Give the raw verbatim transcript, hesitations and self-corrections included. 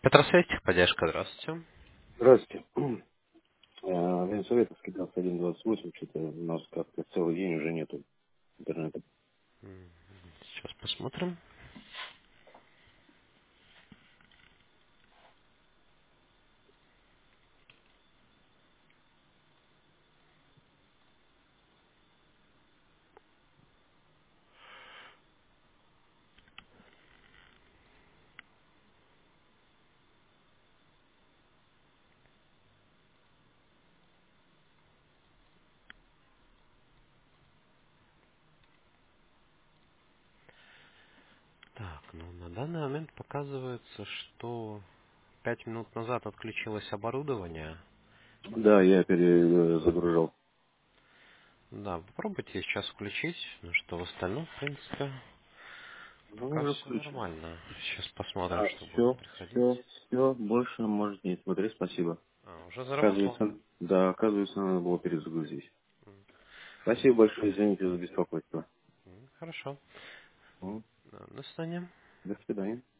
Петросвет, поддержка, здравствуйте. Здравствуйте. А, Ленсовет скидал с один двадцать восемь, что-то у нас как-то целый день уже нету интернета. М, Сейчас посмотрим. Так, ну на данный момент показывается, что пять минут назад отключилось оборудование. Да, я перезагружал. Да, попробуйте сейчас включить, ну что в остальном, в принципе, Ну, пока уже все включил. нормально. Сейчас посмотрим, А, что будет все, приходить. все, все, больше может не смотреть, спасибо. А, уже заработало? Оказывается, да, оказывается, надо было перезагрузить. М, Спасибо большое, извините за беспокойство. м, Хорошо. Ну, Да, до свидания. до свидания.